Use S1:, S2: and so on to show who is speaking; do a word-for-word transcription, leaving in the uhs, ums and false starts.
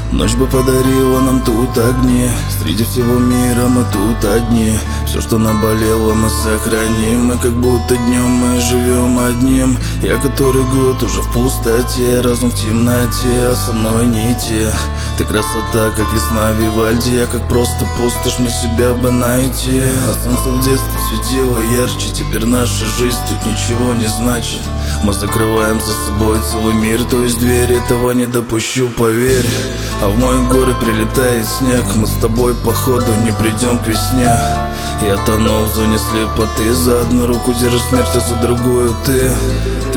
S1: Ночь бы подарила нам тут огни. Среди всего мира мы тут одни. Все, что наболело, мы сохраним. И как будто днем мы живем одним. Я который год уже в пустоте, разум в темноте, а со мной не те. Ты красота, как весна в Вивальди. Я как просто пустошь, мне себя бы найти. А солнце в детстве светило ярче. Теперь наша жизнь тут ничего не значит. Мы закрываем за собой целый мир, то есть дверь, этого не допущу, поверь. А в мой город прилетает снег. Мы с тобой походу не придем к весне. Я тону в зоне слепоты. За одну руку держишь смерть, а за другую ты.